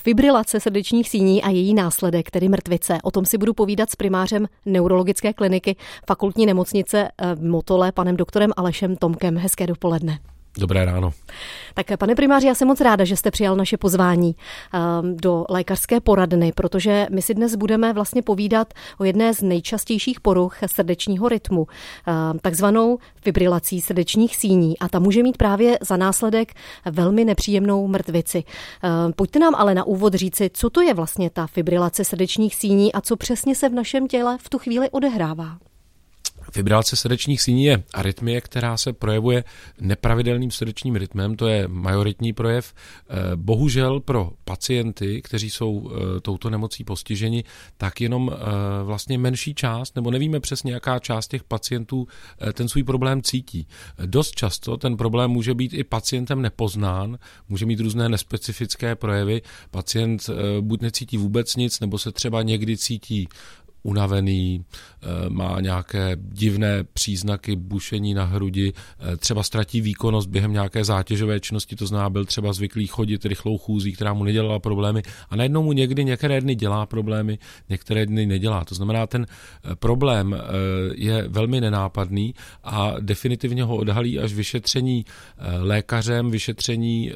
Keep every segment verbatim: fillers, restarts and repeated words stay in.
fibrilace srdečních síní a její následek, tedy mrtvice. O tom si budu povídat s primářem neurologické kliniky Fakultní nemocnice v Motole, panem doktorem Alešem Tomkem. Hezké dopoledne. Dobré ráno. Tak pane primáři, já jsem moc ráda, že jste přijal naše pozvání do lékařské poradny, protože my si dnes budeme vlastně povídat o jedné z nejčastějších poruch srdečního rytmu, takzvanou fibrilací srdečních síní, a ta může mít právě za následek velmi nepříjemnou mrtvici. Pojďte nám ale na úvod říci, co to je vlastně ta fibrilace srdečních síní a co přesně se v našem těle v tu chvíli odehrává. Fibrilace srdečních síní je arytmie, která se projevuje nepravidelným srdečním rytmem, to je majoritní projev. Bohužel pro pacienty, kteří jsou touto nemocí postiženi, tak jenom vlastně menší část, nebo nevíme přesně, jaká část těch pacientů ten svůj problém cítí. Dost často ten problém může být i pacientem nepoznán, může mít různé nespecifické projevy. Pacient buď necítí vůbec nic, nebo se třeba někdy cítí unavený, má nějaké divné příznaky bušení na hrudi, třeba ztratí výkonnost během nějaké zátěžové činnosti, to znamená, byl třeba zvyklý chodit rychlou chůzí, která mu nedělala problémy, a najednou mu někdy některé dny dělá problémy, některé dny nedělá. To znamená, ten problém je velmi nenápadný a definitivně ho odhalí až vyšetření lékařem, vyšetření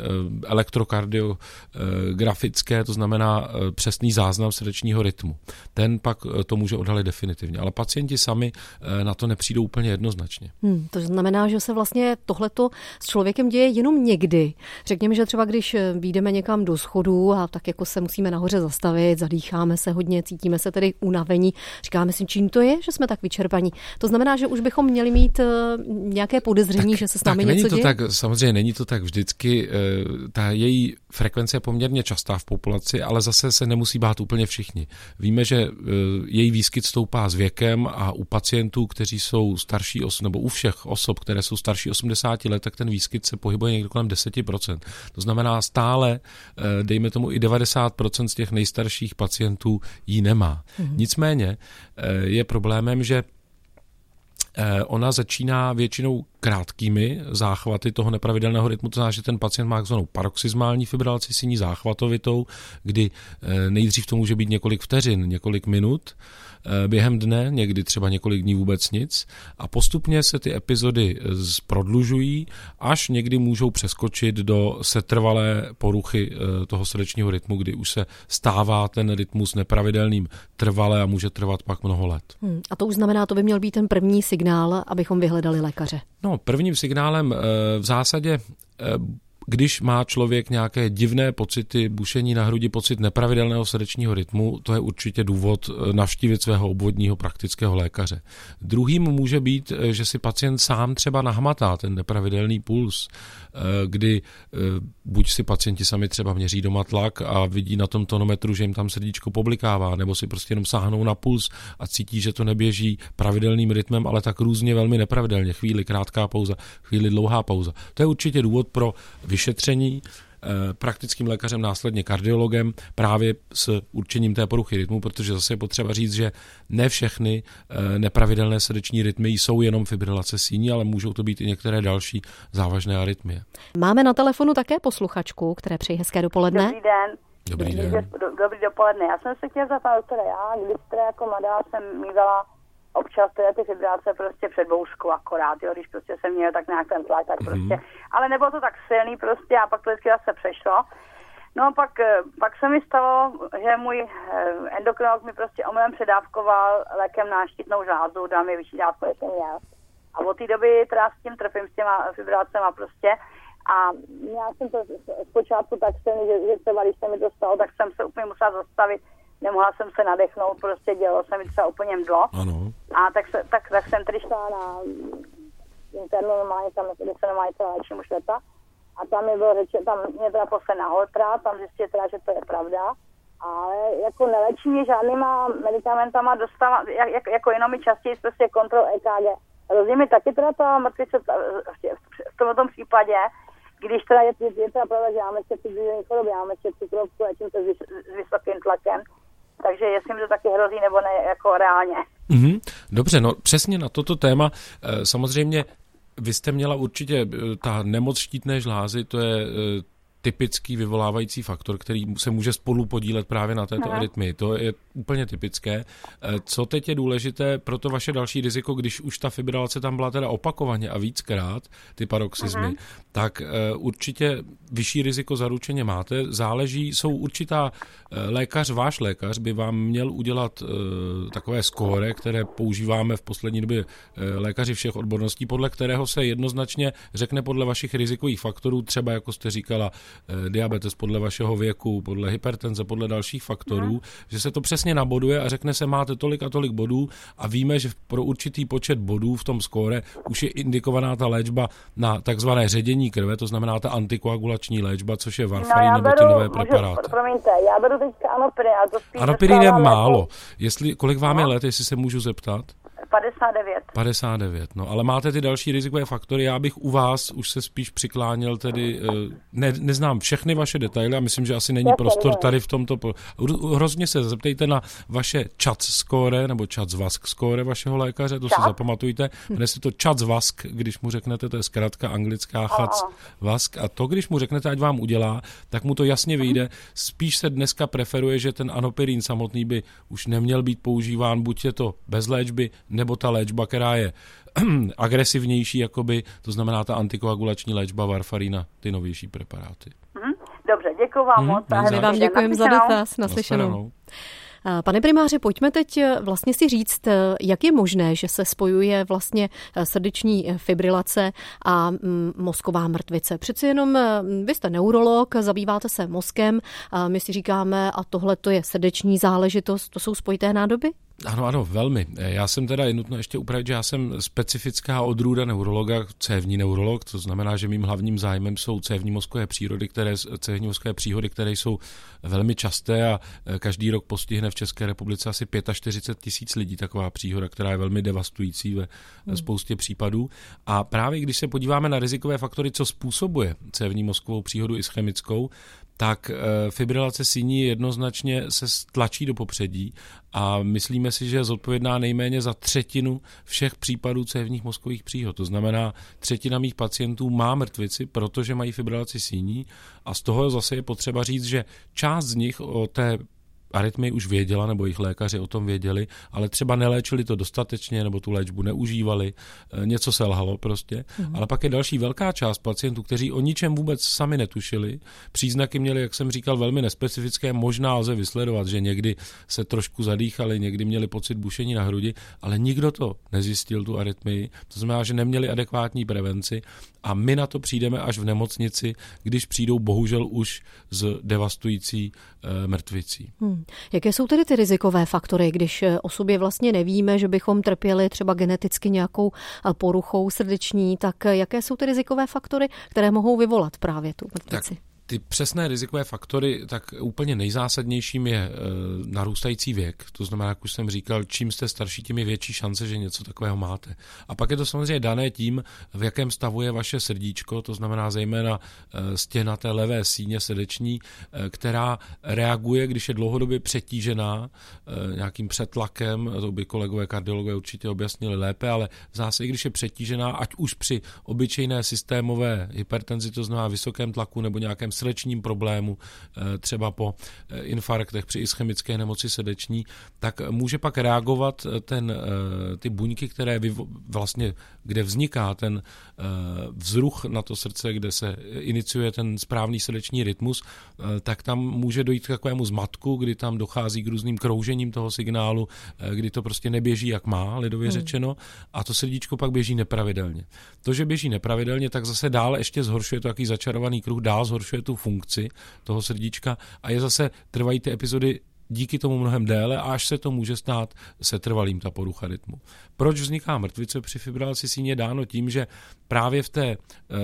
elektrokardiografické, to znamená přesný záznam srdečního rytmu. Ten pak to může odhalit definitivně, ale pacienti sami na to nepřijdou úplně jednoznačně. Hmm, to znamená, že se vlastně tohleto s člověkem děje jenom někdy. Řekněme, že třeba když vyjdeme někam do schodů a tak jako se musíme nahoře zastavit, zadýcháme se hodně, cítíme se tedy unavení, říkáme si, čím to je, že jsme tak vyčerpaní. To znamená, že už bychom měli mít nějaké podezření, tak, že se s námi tak, něco to děje? Tak, samozřejmě není to tak vždycky. Ta její frekvence je poměrně častá v populaci, ale zase se nemusí bát úplně všichni. Víme, že její výskyt stoupá s věkem a u pacientů, kteří jsou starší, nebo u všech osob, které jsou starší osmdesáti let, tak ten výskyt se pohybuje někde kolem deset procent. To znamená stále, dejme tomu i devadesát procent z těch nejstarších pacientů ji nemá. Mhm. Nicméně je problémem, že ona začíná většinou krátkými záchvaty toho nepravidelného rytmu, to znamená, že ten pacient má takzvanou paroxysmální fibrilaci síní záchvatovitou, kdy nejdřív to může být několik vteřin, několik minut během dne, někdy třeba několik dní vůbec nic, a postupně se ty epizody prodlužují, až někdy můžou přeskočit do setrvalé poruchy toho srdečního rytmu, kdy už se stává ten rytmus nepravidelným trvale a může trvat pak mnoho let. Hmm, a to už znamená, to by měl být ten první signál, abychom vyhledali lékaře. No, prvním signálem v zásadě, když má člověk nějaké divné pocity, bušení na hrudi, pocit nepravidelného srdečního rytmu, to je určitě důvod navštívit svého obvodního praktického lékaře. Druhým může být, že si pacient sám třeba nahmatá ten nepravidelný puls, kdy buď si pacienti sami třeba měří doma tlak a vidí na tom tonometru, že jim tam srdíčko poblikává, nebo si prostě jenom sáhnou na puls a cítí, že to neběží pravidelným rytmem, ale tak různě velmi nepravidelně. Chvíli krátká pauza, chvíli dlouhá pauza. To je určitě důvod pro vyšetření praktickým lékařem, následně kardiologem, právě s určením té poruchy rytmu, protože zase je potřeba říct, že ne všechny nepravidelné srdeční rytmy jsou jenom fibrilace síní, ale můžou to být i některé další závažné arytmie. Máme na telefonu také posluchačku, které přeji hezké dopoledne. Dobrý den. Dobrý den. Dobrý dopoledne. Já jsem se chtěla zeptat, doktore, já, když teda jako mladá jsem mývala občas teda ty fibrilace prostě před bouřkou akorát, jo, když prostě jsem měl tak nějak ten tlak, tak prostě, mm-hmm. ale nebylo to tak silný prostě a pak to vždycky zase přešlo. No pak, pak se mi stalo, že můj endokrinolog mi prostě omylem předávkoval lékem na štítnou žlázu, dal mi vyšší dávku, jak jsem měl. A od té doby teda s tím trpím, s těma fibrilacema prostě. A já jsem to zpočátku tak silný, že, že třeba když se mi to stalo, tak jsem se úplně musela zastavit. Nemohla jsem se nadechnout, prostě dělalo se mi třeba úplně mdlo. Ano. A tak, se, tak, tak jsem tedy šla na internu normálně, tam se normálně teda léčím už leta. A tam mi bylo řečeno, tam mě teda poslali na Holtra, tam zjistili teda, že to je pravda. Ale jako nelečí mě žádnýma medicamentama, dostávám, jak, jak, jako jenom mi častěji prostě kontrol E K G. Rozumím mi taky teda ta mrtvice v tomto případě, když teda je, je, je teda pravda, že máme ještě cukrovou chorobu, máme ještě cukrovku, léčím se s, vys, s vysokým tlakem. Takže jestli mi to taky hrozí, nebo ne, jako reálně. Mm-hmm. Dobře, no přesně na toto téma. Samozřejmě vy jste měla určitě ta nemoc štítné žlázy, to je typický vyvolávající faktor, který se může spolu podílet právě na této arytmii. To je úplně typické. Co teď je důležité pro to vaše další riziko, když už ta fibrilace tam byla teda opakovaně a víckrát, ty paroxysmy, uh-huh. tak uh, určitě vyšší riziko zaručeně máte. Záleží, jsou určitá uh, lékař, váš lékař by vám měl udělat uh, takové skóre, které používáme v poslední době uh, lékaři všech odborností, podle kterého se jednoznačně řekne podle vašich rizikových faktorů, třeba jako jste říkala, uh, diabetes podle vašeho věku, podle hypertenze, podle dalších faktorů, uh-huh. že se to přesně naboduje a řekne se, máte tolik a tolik bodů a víme, že pro určitý počet bodů v tom skóre už je indikovaná ta léčba na takzvané ředění krve, to znamená ta antikoagulační léčba, což je varfarin no, nebo ty nové preparáty. Promiňte, já beru teďka anopirin, a to spíš... Anopirin je málo. Jestli, kolik vám no. je let, jestli se můžu zeptat? padesát devět. padesát devět, no ale máte ty další rizikové faktory, já bych u vás už se spíš přikláněl tedy, ne, neznám všechny vaše detaily a myslím, že asi není já prostor tady v tomto, hrozně se zeptejte na vaše C H A C score, nebo C H A C vask score vašeho lékaře, to Čat? si zapamatujte, jmenuje se to C H A C vask, když mu řeknete, to je zkratka anglická C H A C vask a to, když mu řeknete, ať vám udělá, tak mu to jasně vyjde, spíš se dneska preferuje, že ten anopirin samotný by už neměl být používán, buď je to bez léčby, nebo ta léčba, která je agresivnější, jakoby, to znamená ta antikoagulační léčba varfarina, ty novější preparáty. Dobře, děkuji vám hmm, moc. My vám děkujeme za dotaz, naslyšenou. Pane primáři, pojďme teď vlastně si říct, jak je možné, že se spojuje vlastně srdeční fibrilace a mozková mrtvice. Přeci jenom vy jste neurolog, zabýváte se mozkem, a my si říkáme, a tohle to je srdeční záležitost, to jsou spojité nádoby? Ano, ano, velmi. Já jsem teda, je nutno ještě upravit, že já jsem specifická odrůda neurologa, cévní neurolog, to znamená, že mým hlavním zájmem jsou cévní mozkové přírody, které, cévní mozkové příhody, které jsou velmi časté a každý rok postihne v České republice asi čtyřicet pět tisíc lidí taková příhoda, která je velmi devastující ve hmm. spoustě případů. A právě když se podíváme na rizikové faktory, co způsobuje cévní mozkovou příhodu ischemickou, tak fibrilace síní jednoznačně se tlačí do popředí a myslíme si, že je zodpovědná nejméně za třetinu všech případů cévních mozkových příhod. To znamená, třetina mých pacientů má mrtvici, protože mají fibrilaci síní a z toho zase je potřeba říct, že část z nich o té arytmii už věděla, nebo jejich lékaři o tom věděli, ale třeba neléčili to dostatečně, nebo tu léčbu neužívali, něco selhalo prostě. Mm. Ale pak je další velká část pacientů, kteří o ničem vůbec sami netušili. Příznaky měli, jak jsem říkal, velmi nespecifické, možná lze vysledovat, že někdy se trošku zadýchali, někdy měli pocit bušení na hrudi, ale nikdo to nezjistil, tu arytmii. To znamená, že neměli adekvátní prevenci a my na to přijdeme až v nemocnici, když přijdou bohužel už s devastující e, mrtvicí. Hmm. Jaké jsou tedy ty rizikové faktory, když o sobě vlastně nevíme, že bychom trpěli třeba geneticky nějakou poruchou srdeční, tak jaké jsou ty rizikové faktory, které mohou vyvolat právě tu mrtvici? Tak. Ty přesné rizikové faktory, tak úplně nejzásadnějším je e, narůstající věk. To znamená, jak už jsem říkal, čím jste starší, tím je větší šance, že něco takového máte. A pak je to samozřejmě dané tím, v jakém stavu je vaše srdíčko, to znamená zejména e, stěna té levé síně srdeční, e, která reaguje, když je dlouhodobě přetížená e, nějakým přetlakem, to by kolegové kardiologové určitě objasnili lépe, ale v zásadě, když je přetížená, ať už při obyčejné systémové hypertenzi, to znamená vysokém tlaku nebo nějakém srdečním problému, třeba po infarktech při ischemické nemoci srdeční, tak může pak reagovat ten, ty buňky, které vlastně, kde vzniká ten vzruch na to srdce, kde se iniciuje ten správný srdeční rytmus, tak tam může dojít k takovému zmatku, kdy tam dochází k různým kroužením toho signálu, kdy to prostě neběží jak má, lidově hmm. řečeno, a to srdíčko pak běží nepravidelně. To, že běží nepravidelně, tak zase dál ještě zhoršuje to takový začarovaný kruh, dál zhoršuje tu funkci toho srdíčka a je zase, trvají ty epizody díky tomu mnohem déle a až se to může stát setrvalým, ta porucha rytmu. Proč vzniká mrtvice při fibrilaci síně? Je dáno tím, že právě v té e,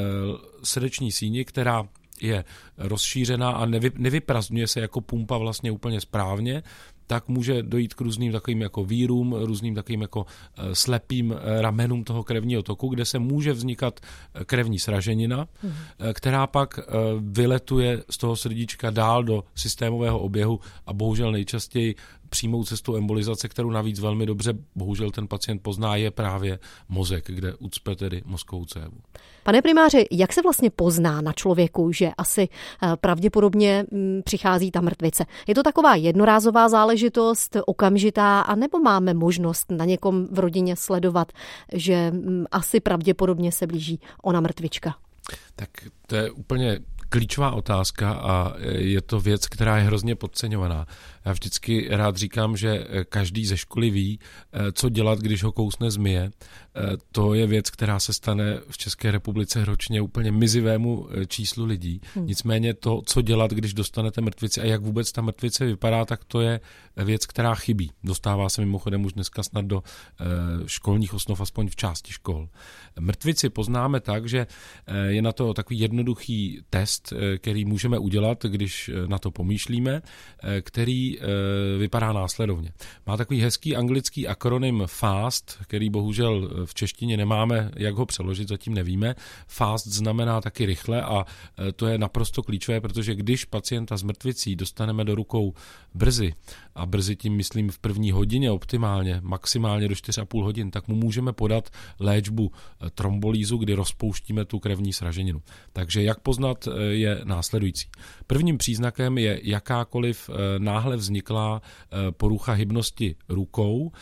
srdeční síni, která je rozšířená a nevy, nevyprazdňuje se jako pumpa vlastně úplně správně, tak může dojít k různým takovým jako vírům, různým takovým jako slepým ramenům toho krevního toku, kde se může vznikat krevní sraženina, hmm. která pak vyletuje z toho srdíčka dál do systémového oběhu a bohužel nejčastěji přímou cestou embolizace, kterou navíc velmi dobře bohužel ten pacient pozná, je právě mozek, kde ucpe tedy mozkovou cévu. Pane primáři, jak se vlastně pozná na člověku, že asi pravděpodobně přichází ta mrtvice? Je to taková jednorázová záležitost, okamžitá, anebo máme možnost na někom v rodině sledovat, že asi pravděpodobně se blíží ona mrtvička? Tak to je úplně klíčová otázka a je to věc, která je hrozně podceňovaná. Já vždycky rád říkám, že každý ze školy ví, co dělat, když ho kousne zmije. To je věc, která se stane v České republice ročně úplně mizivému číslu lidí. Hmm. Nicméně to, co dělat, když dostanete mrtvici a jak vůbec ta mrtvice vypadá, tak to je věc, která chybí. Dostává se mimochodem už dneska snad do školních osnov, aspoň v části škol. Mrtvici poznáme tak, že je na to takový jednoduchý test, který můžeme udělat, když na to pomýšlíme, který vypadá následovně. Má takový hezký anglický akronym FAST, který bohužel v češtině nemáme, jak ho přeložit, zatím nevíme. FAST znamená taky rychle a to je naprosto klíčové, protože když pacienta s mrtvicí dostaneme do rukou brzy, a brzy tím myslím v první hodině optimálně, maximálně do čtyři a půl hodin, tak mu můžeme podat léčbu trombolýzu, kdy rozpouštíme tu krevní sraženinu. Takže jak poznat, je následující. Prvním příznakem je jakákoliv náhle vzniklá porucha hybnosti rukou,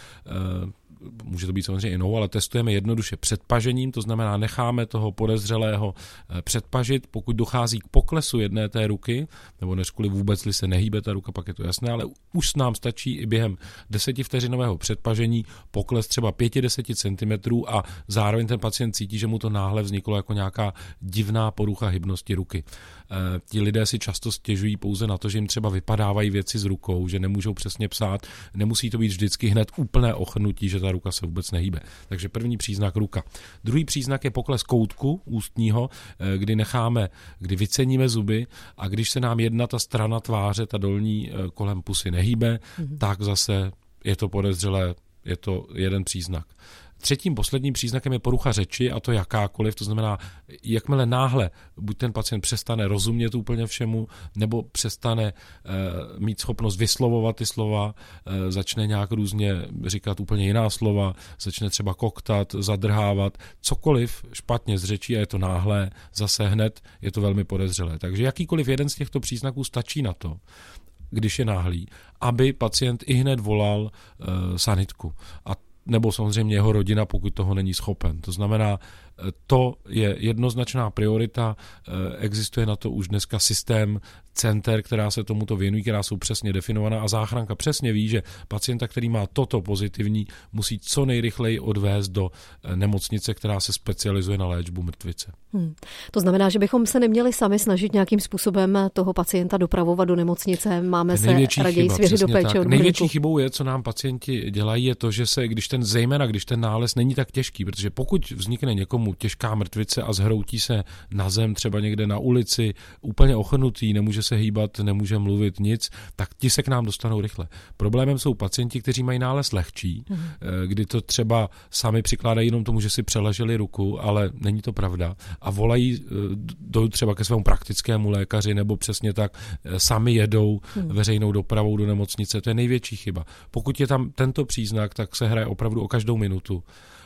může to být samozřejmě jinou, ale testujeme jednoduše předpažením, to znamená necháme toho podezřelého předpažit, pokud dochází k poklesu jedné té ruky, nebo nežkoliv vůbec se nehýbe ta ruka, pak je to jasné, ale už nám stačí i během desetivteřinového předpažení pokles třeba pět až deset centimetrů a zároveň ten pacient cítí, že mu to náhle vzniklo jako nějaká divná porucha hybnosti ruky. E, ti lidé si často stěžují pouze na to, že jim třeba vypadávají věci z rukou, že nemůžou přesně psát, nemusí to být vždycky hned úplné ochrnutí, že ta ruka se vůbec nehýbe. Takže první příznak ruka. Druhý příznak je pokles koutku ústního, kdy necháme, kdy vyceníme zuby a když se nám jedna ta strana tváře, ta dolní kolem pusy nehýbe, mm-hmm. tak zase je to podezřelé, je to jeden příznak. Třetím posledním příznakem je porucha řeči a to jakákoliv, to znamená, jakmile náhle buď ten pacient přestane rozumět úplně všemu, nebo přestane e, mít schopnost vyslovovat ty slova, e, začne nějak různě říkat úplně jiná slova, začne třeba koktat, zadrhávat, cokoliv špatně z řečí a je to náhlé, zase hned je to velmi podezřelé. Takže jakýkoliv jeden z těchto příznaků stačí na to, když je náhlý, aby pacient i hned volal e, sanitku. A nebo samozřejmě jeho rodina, pokud toho není schopen. To znamená, to je jednoznačná priorita, existuje na to už dneska systém center, která se tomuto věnují, která jsou přesně definovaná a záchranka přesně ví, že pacienta, který má toto pozitivní, musí co nejrychleji odvést do nemocnice, která se specializuje na léčbu mrtvice. Hmm. To znamená, že bychom se neměli sami snažit nějakým způsobem toho pacienta dopravovat do nemocnice, máme se raději svěřit do péče odborníků. Největší chybou je, co nám pacienti dělají, je to, že se, když ten zejména, když ten nález není tak těžký, protože pokud vznikne někomu těžká mrtvice a zhroutí se na zem, třeba někde na ulici, úplně ochrnutý, nemůže se hýbat, nemůže mluvit nic, tak ti se k nám dostanou rychle. Problémem jsou pacienti, kteří mají nález lehčí, mm. kdy to třeba sami přikládají jenom tomu, že si přeleželi ruku, ale není to pravda. A volají jdou třeba ke svému praktickému lékaři nebo přesně tak sami jedou mm. veřejnou dopravou do nemocnice. To je největší chyba. Pokud je tam tento příznak, tak se hraje opravdu o každou minutu.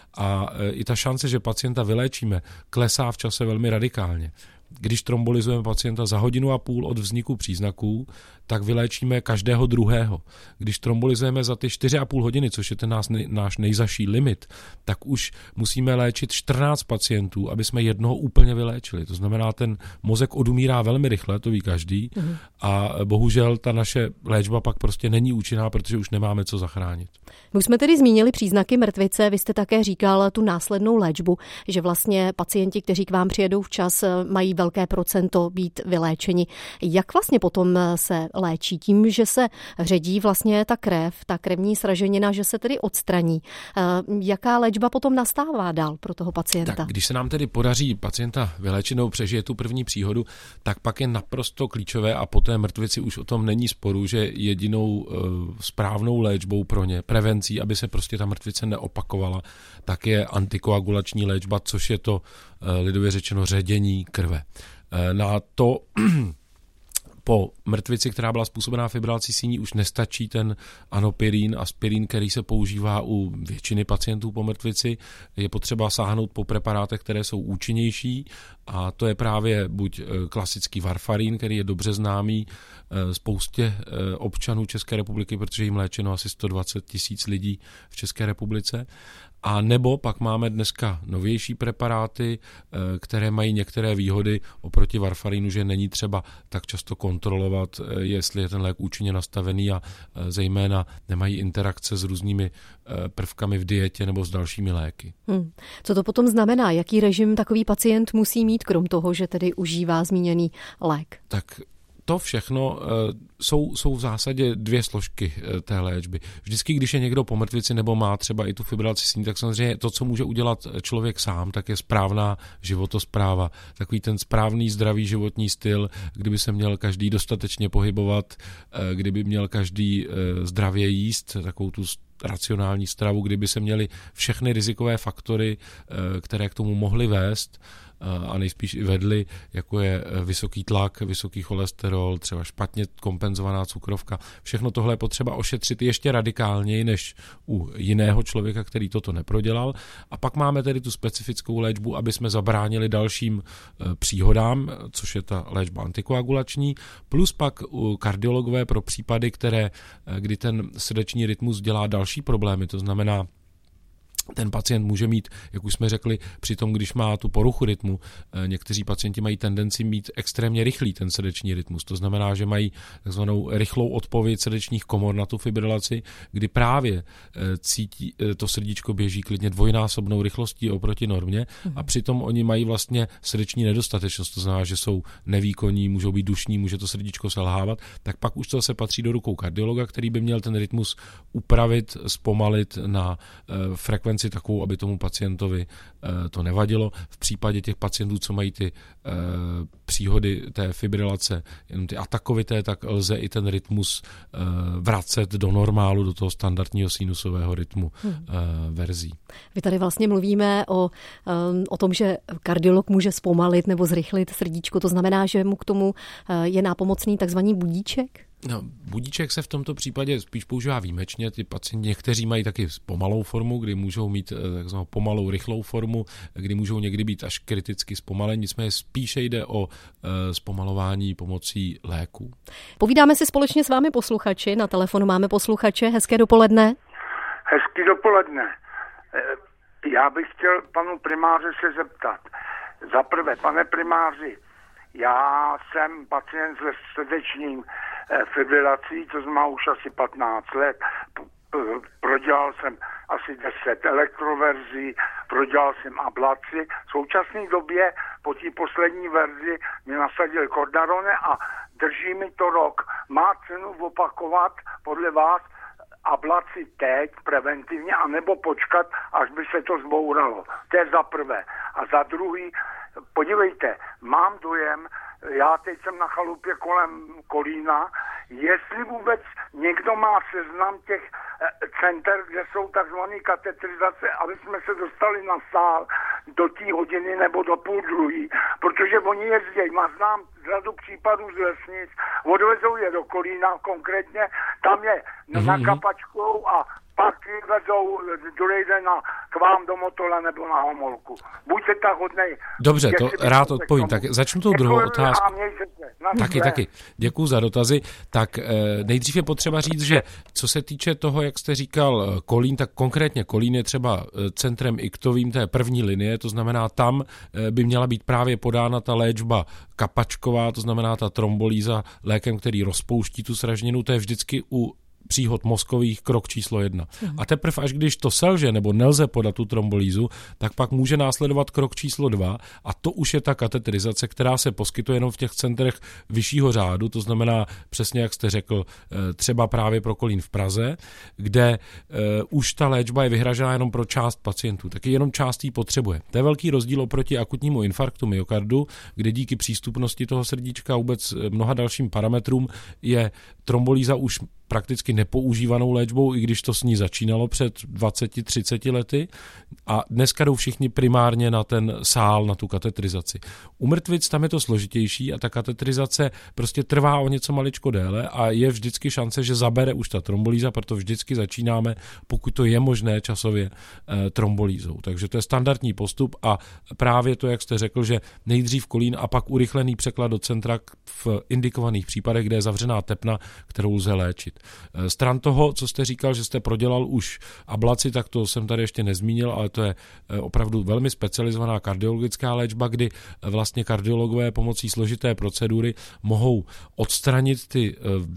A i ta šance, že pacienta vyléčíme, klesá v čase velmi radikálně. Když trombolizujeme pacienta za hodinu a půl od vzniku příznaků, tak vyléčíme každého druhého. Když trombolizujeme za ty čtyři a půl hodiny, což je ten náš, náš nejzaší limit, tak už musíme léčit čtrnáct pacientů, aby jsme jednoho úplně vyléčili. To znamená, ten mozek odumírá velmi rychle, to ví každý, uhum. A bohužel ta naše léčba pak prostě není účinná, protože už nemáme co zachránit. My už jsme tedy zmínili příznaky mrtvice, vy jste také říkal tu následnou léčbu, že vlastně pacienti, kteří k vám přijedou včas, mají velké procento být vyléčeni. Jak vlastně potom se léčí? Tím, že se ředí vlastně ta krev, ta krevní sraženina, že se tedy odstraní. Jaká léčba potom nastává dál pro toho pacienta? Tak, když se nám tedy podaří pacienta vyléčit nebo přežije tu první příhodu, tak pak je naprosto klíčové a po té mrtvici už o tom není sporu, že jedinou uh, správnou léčbou pro ně, prevencí, aby se prostě ta mrtvice neopakovala, tak je antikoagulační léčba, což je to uh, lidově řečeno ředění krve. Uh, na to po mrtvici, která byla způsobená fibrilací síní, už nestačí ten anopirín, aspirín, který se používá u většiny pacientů po mrtvici. Je potřeba sáhnout po preparátech, které jsou účinnější, a to je právě buď klasický varfarín, který je dobře známý spoustě občanů České republiky, protože jim léčeno asi sto dvacet tisíc lidí v České republice. A nebo pak máme dneska novější preparáty, které mají některé výhody oproti varfarínu, že není třeba tak často kontrolovat, jestli je ten lék účinně nastavený, a zejména nemají interakce s různými prvkami v dietě nebo s dalšími léky. Hmm. Co to potom znamená? Jaký režim takový pacient musí mít, krom toho, že tedy užívá zmíněný lék? Tak to všechno jsou, jsou v zásadě dvě složky té léčby. Vždycky, když je někdo po mrtvici nebo má třeba i tu fibrilaci síní, tak samozřejmě to, co může udělat člověk sám, tak je správná životospráva. Takový ten správný zdravý životní styl, kdyby se měl každý dostatečně pohybovat, kdyby měl každý zdravě jíst, takovou tu racionální stravu, kdyby se měly všechny rizikové faktory, které k tomu mohly vést, a nejspíš i vedly, jako je vysoký tlak, vysoký cholesterol, třeba špatně kompenzovaná cukrovka. Všechno tohle je potřeba ošetřit ještě radikálněji než u jiného člověka, který toto neprodělal. A pak máme tedy tu specifickou léčbu, aby jsme zabránili dalším příhodám, což je ta léčba antikoagulační, plus pak kardiologové pro případy, které, kdy ten srdeční rytmus dělá další problémy, to znamená, ten pacient může mít, jak už jsme řekli, při tom, když má tu poruchu rytmu, někteří pacienti mají tendenci mít extrémně rychlý ten srdeční rytmus. To znamená, že mají takzvanou rychlou odpověď srdečních komor na tu fibrilaci, kdy právě cítí, to srdíčko běží klidně dvojnásobnou rychlostí oproti normě, a přitom oni mají vlastně srdeční nedostatečnost. To znamená, že jsou nevýkonní, můžou být dušní, může to srdíčko selhávat. Tak pak už to se patří do rukou kardiologa, který by měl ten rytmus upravit, zpomalit na frekvenci takovou, aby tomu pacientovi e, to nevadilo. V případě těch pacientů, co mají ty e, příhody té fibrilace, jenom ty atakovité, tak lze i ten rytmus e, vracet do normálu, do toho standardního sinusového rytmu hmm. e, verzí. Vy tady vlastně mluvíme o, o tom, že kardiolog může zpomalit nebo zrychlit srdíčko. To znamená, že mu k tomu je nápomocný takzvaný budíček? No, budíček se v tomto případě spíš používá výjimečně. Ty pacienti, někteří mají taky pomalou formu, kdy můžou mít takzvanou pomalou rychlou formu, kdy můžou někdy být až kriticky zpomalení. Nicméně spíše jde o e, zpomalování pomocí léků. Povídáme si společně s vámi posluchači. Na telefonu máme posluchače. Hezké dopoledne. Hezký dopoledne. Já bych chtěl panu primáři se zeptat. Za prvé, pane primáři, já jsem pacient se srdečním fibrilací, to znamená už asi patnáct let. Prodělal jsem asi deset elektroverzí, prodělal jsem ablaci. V současné době po té poslední verzi mi nasadil Cordarone a drží mi to rok. Má cenu opakovat podle vás ablaci teď preventivně, anebo počkat, až by se to zbouralo. To je za prvé. A za druhý, podívejte, mám dojem, já teď jsem na chalupě kolem Kolína, jestli vůbec někdo má seznam těch center, kde jsou takzvané katetrizace, aby jsme se dostali na sál do té hodiny nebo do půl druhý, protože oni jezdí, má znám řadu případů z vesnic, odvezou je do Kolína konkrétně, tam je mm-hmm. na Kapačkou a pak vezou druhý den na, k vám do Motola nebo na Homolku. Buďte tak hodnej. Dobře, to rád odpovím. Tak začnu tou druhou otázku. Taky, taky. Děkuju za dotazy. Tak nejdřív je potřeba říct, že co se týče toho, jak jste říkal Kolín, tak konkrétně Kolín je třeba centrem iktovým té první linie, to znamená tam by měla být právě podána ta léčba kapačková, to znamená ta trombolýza lékem, který rozpouští tu sražninu, to je vždycky u příhod mozkových krok číslo jedna. Mm. A teprve až když to selže nebo nelze podat tu trombolýzu, tak pak může následovat krok číslo dva a to už je ta kateterizace, která se poskytuje jenom v těch centrech vyššího řádu, to znamená přesně, jak jste řekl, třeba právě pro Kolín v Praze, kde uh, už ta léčba je vyhražená jenom pro část pacientů, taky jenom část jí potřebuje. To je velký rozdíl oproti akutnímu infarktu myokardu, kde díky přístupnosti toho srdíčka a vůbec mnoha dalším parametrům je trombolýza už prakticky nepoužívanou léčbou, i když to s ní začínalo před dvaceti třiceti lety a dneska jdou všichni primárně na ten sál, na tu katetrizaci. U mrtvic tam je to složitější a ta katetrizace prostě trvá o něco maličko déle a je vždycky šance, že zabere už ta trombolýza, proto vždycky začínáme, pokud to je možné časově, e, trombolýzou. Takže to je standardní postup a právě to, jak jste řekl, že nejdřív Kolín a pak urychlený překlad do centra v indikovaných případech, kde je zavřená tepna, kterou lze léčit. Stran toho, co jste říkal, že jste prodělal už ablaci, tak to jsem tady ještě nezmínil, ale to je opravdu velmi specializovaná kardiologická léčba, kdy vlastně kardiologové pomocí složité procedury mohou odstranit ty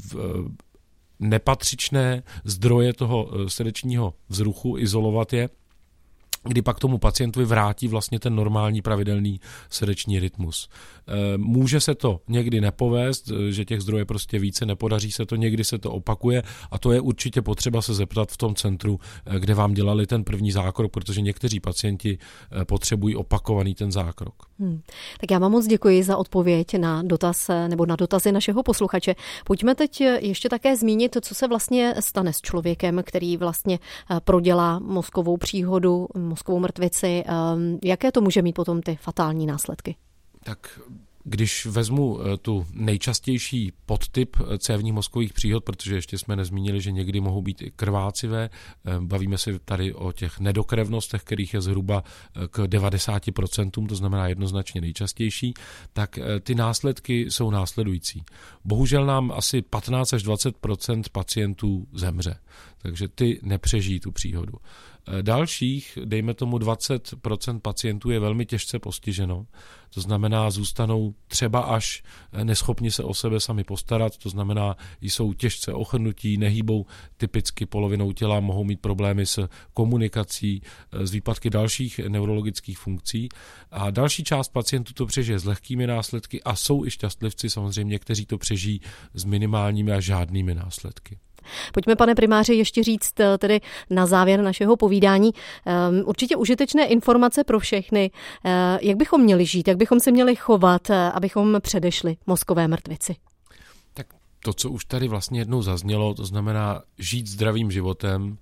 nepatřičné zdroje toho srdečního vzruchu, izolovat je, kdy pak tomu pacientovi vrátí vlastně ten normální pravidelný srdeční rytmus. Může se to někdy nepovést, že těch zdrojů je prostě více, nepodaří se to, někdy se to opakuje a to je určitě potřeba se zeptat v tom centru, kde vám dělali ten první zákrok, protože někteří pacienti potřebují opakovaný ten zákrok. Hmm. Tak já vám moc děkuji za odpověď na dotaz nebo na dotazy našeho posluchače. Pojďme teď ještě také zmínit, co se vlastně stane s člověkem, který vlastně prodělá mozkovou příhodu, mozkovou mrtvici. Jaké to může mít potom ty fatální následky? Tak když vezmu tu nejčastější podtyp cévních mozkových příhod, protože ještě jsme nezmínili, že někdy mohou být i krvácivé, bavíme se tady o těch nedokrevnostech, kterých je zhruba k devadesáti procentům, to znamená jednoznačně nejčastější, tak ty následky jsou následující. Bohužel nám asi patnáct až dvacet procent pacientů zemře, takže ty nepřežijí tu příhodu. Dalších, dejme tomu dvacet procent pacientů je velmi těžce postiženo, to znamená zůstanou třeba až neschopni se o sebe sami postarat, to znamená jsou těžce ochrnutí, nehýbou typicky polovinou těla, mohou mít problémy s komunikací, s výpadky dalších neurologických funkcí a další část pacientů to přežije s lehkými následky a jsou i šťastlivci samozřejmě, kteří to přežijí s minimálními a žádnými následky. Pojďme, pane primáři, ještě říct tedy na závěr našeho povídání určitě užitečné informace pro všechny. Jak bychom měli žít, jak bychom se měli chovat, abychom předešli mozkové mrtvici? Tak to, co už tady vlastně jednou zaznělo, to znamená žít zdravým životem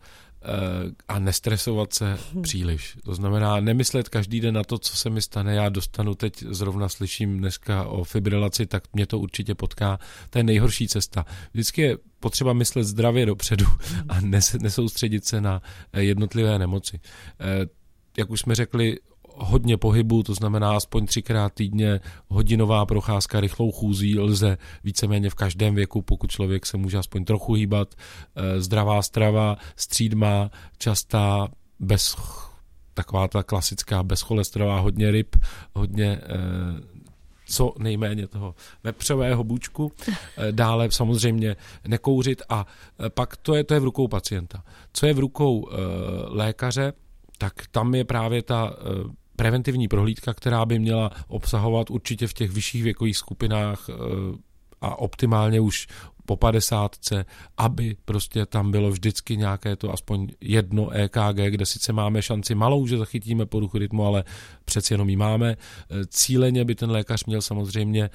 a nestresovat se příliš. To znamená nemyslet každý den na to, co se mi stane. Já dostanu, teď zrovna slyším dneska o fibrilaci, tak mě to určitě potká. To je nejhorší cesta. Vždycky je potřeba myslet zdravě dopředu a nesoustředit se na jednotlivé nemoci. Jak už jsme řekli, hodně pohybu, to znamená aspoň třikrát týdně hodinová procházka rychlou chůzí lze víceméně v každém věku, pokud člověk se může aspoň trochu hýbat. Zdravá strava, střídmá, častá, bez, taková ta klasická bezcholesterová, hodně ryb, hodně co nejméně toho vepřového bůčku, dále samozřejmě nekouřit a pak to je, to je v rukou pacienta. Co je v rukou lékaře, tak tam je právě ta preventivní prohlídka, která by měla obsahovat určitě v těch vyšších věkových skupinách a optimálně už po padesátce, aby prostě tam bylo vždycky nějaké to aspoň jedno E K G, kde sice máme šanci malou, že zachytíme poruchu rytmu, ale přeci jenom ji máme. Cíleně by ten lékař měl samozřejmě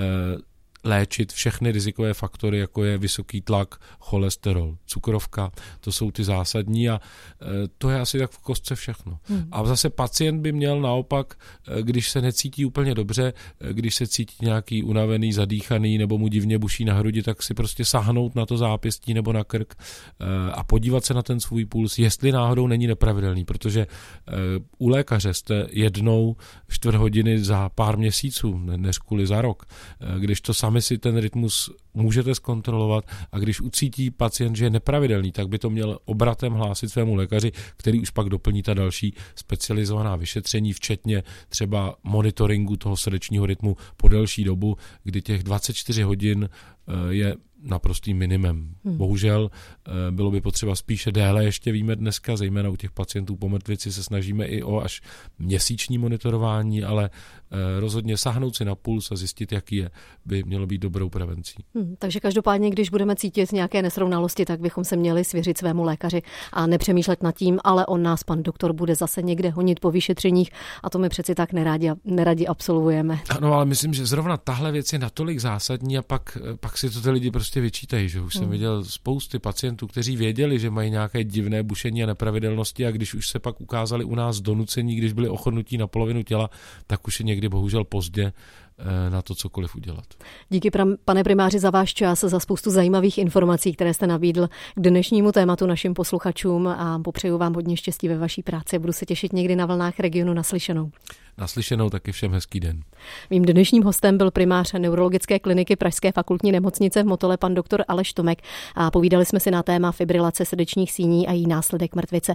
léčit všechny rizikové faktory, jako je vysoký tlak, cholesterol, cukrovka, to jsou ty zásadní a to je asi tak v kostce všechno. Hmm. A zase pacient by měl naopak, když se necítí úplně dobře, když se cítí nějaký unavený, zadýchaný nebo mu divně buší na hrudi, tak si prostě sáhnout na to zápěstí nebo na krk a podívat se na ten svůj puls, jestli náhodou není nepravidelný, protože u lékaře jste jednou čtvrt hodiny za pár měsíců, než kvůli za rok, když to sami si ten rytmus můžete zkontrolovat a když ucítí pacient, že je nepravidelný, tak by to měl obratem hlásit svému lékaři, který už pak doplní ta další specializovaná vyšetření, včetně třeba monitoringu toho srdečního rytmu po delší dobu, kdy těch dvacet čtyři hodin je naprostým minimem. Hmm. Bohužel bylo by potřeba spíše déle, ještě víme dneska, zejména u těch pacientů po mrtvici se snažíme i o až měsíční monitorování, ale rozhodně sáhnout si na puls a zjistit, jaký je, by mělo být dobrou prevencí. Hmm, takže každopádně, když budeme cítit nějaké nesrovnalosti, tak bychom se měli svěřit svému lékaři a nepřemýšlet nad tím, ale on nás, pan doktor, bude zase někde honit po vyšetřeních a to my přeci tak neradi, neradi absolvujeme. Ano, ale myslím, že zrovna tahle věc je natolik zásadní a pak, pak si to ty lidi prostě vyčítají, že už hmm. jsem viděl spousty pacientů, kteří věděli, že mají nějaké divné bušení a nepravidelnosti a když už se pak ukázali u nás donucení, když byli ochrnutí na polovinu těla, tak už je někdy bohužel pozdě na to cokoliv udělat. Díky, pane primáři, za váš čas, za spoustu zajímavých informací, které jste nabídl k dnešnímu tématu našim posluchačům a popřeju vám hodně štěstí ve vaší práci. Budu se těšit někdy na vlnách Regionu. Naslyšenou. Naslyšenou, taky všem hezký den. Mým dnešním hostem byl primář neurologické kliniky Pražské fakultní nemocnice v Motole pan doktor Aleš Tomek a povídali jsme si na téma fibrilace srdečních síní a její následek mrtvice.